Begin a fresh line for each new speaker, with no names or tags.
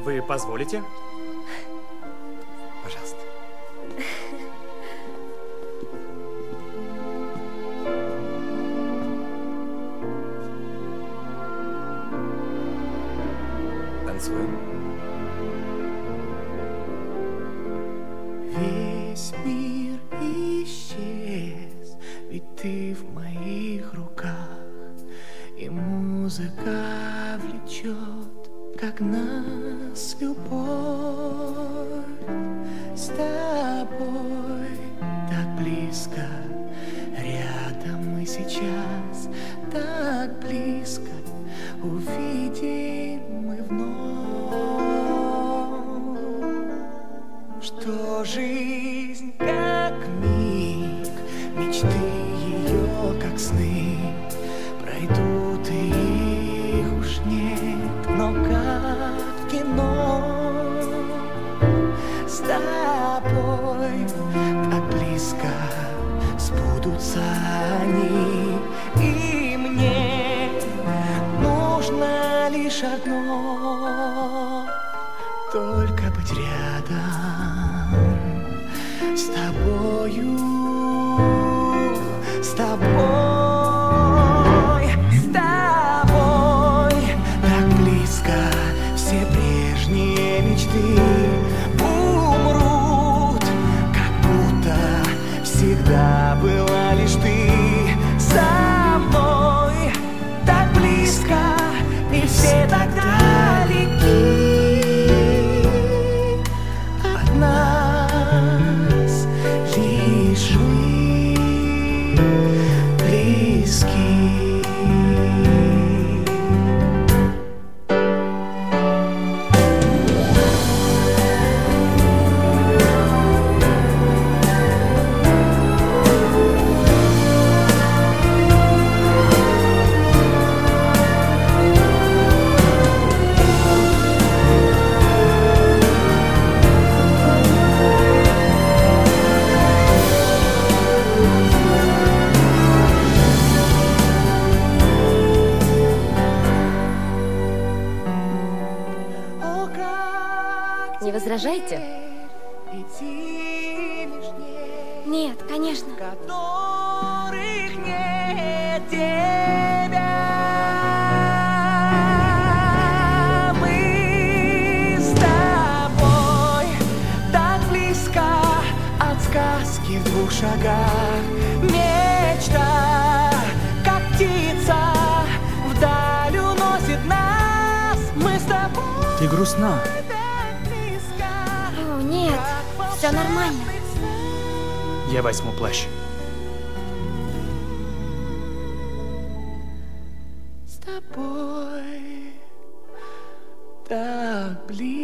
Вы позволите?
Пожалуйста. Танцуем.
Весь мир исчез, ведь ты в моих руках, и музыка влечет, как нас любовь. С тобой так близко, рядом мы сейчас, так близко увидим мы вновь, что жизнь как миг, мечты ее как сны пройдут, и их уж нет, но как в кино. С тобой так близко сбудутся они, и мне нужно лишь одно, только быть рядом с тобою, с тобой, с тобой. Так близко все прежние мечты умрут, как будто всегда была лишь ты со мной. Так близко, и все так далеки от нас, лишь мы близки.
Не возражаете? Нет, конечно.
Которых нет тебя. Мы с тобой так близко от сказки в двух шагах. Мечта, как птица, вдаль уносит нас. Мы с тобой.
Ты грустна.
О, нет, все нормально.
Я возьму плащ.
С тобой так близко.